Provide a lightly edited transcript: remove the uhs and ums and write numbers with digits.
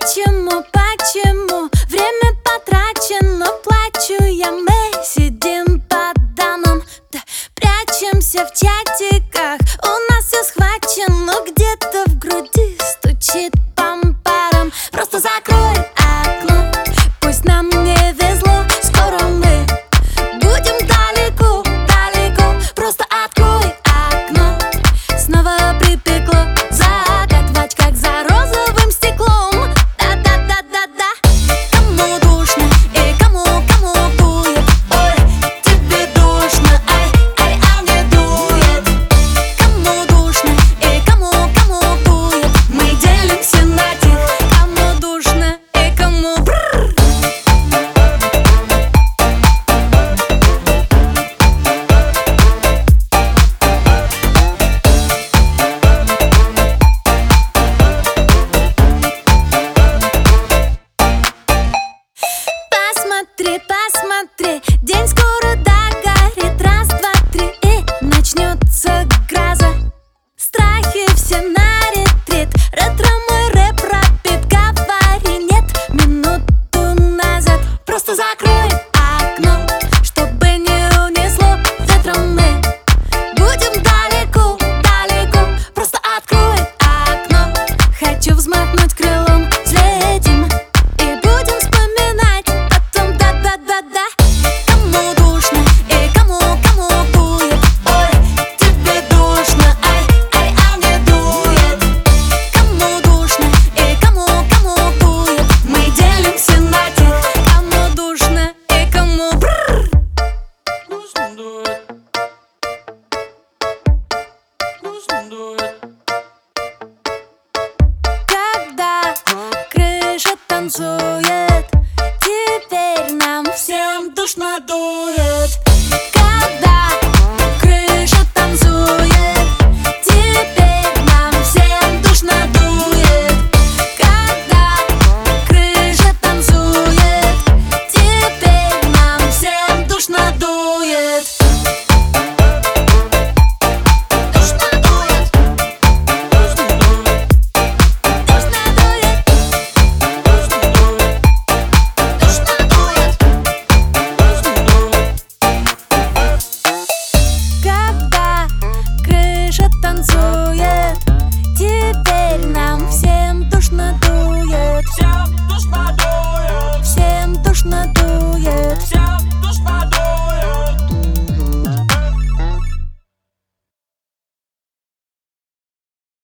Почему время потрачено, плачу я, мы сидим под домом, да, прячемся в чатиках, у нас все схвачено, где-то в груди стучит пам-парам. Просто закрой окно, пусть нам не везло, скоро мы будем далеко, далеко. Просто открой окно, снова припекло, загадывать как за розовым стеклом. Да-да-да-да-да. Кому душно и кому дует? Ой, тебе душно, ай, а мне дует. Кому душно и кому дует? Мы делимся на тех, кому душно и кому бррр. Посмотри, посмотри, день скоро догорит. Раз, два, три, и начнется гроза. Страхи все на ретрит, ретро мой рэп пропит. Говори нет минуту назад. Просто закрой окно, чтобы не унесло ветром. Мы будем далеко, далеко. Просто открой окно, хочу взмахнуть крылом, взлетим и будем вспоминать потом. Да-да-да-да. Кому душно и кому дует? Ой, тебе душно, ай, а мне дует. Кому душно и кому дует? Мы делимся на тех, кому душно и кому бррр. Грустно дует. Грустно дует. Когда крыша танцует, теперь нам всем Всем душно дует.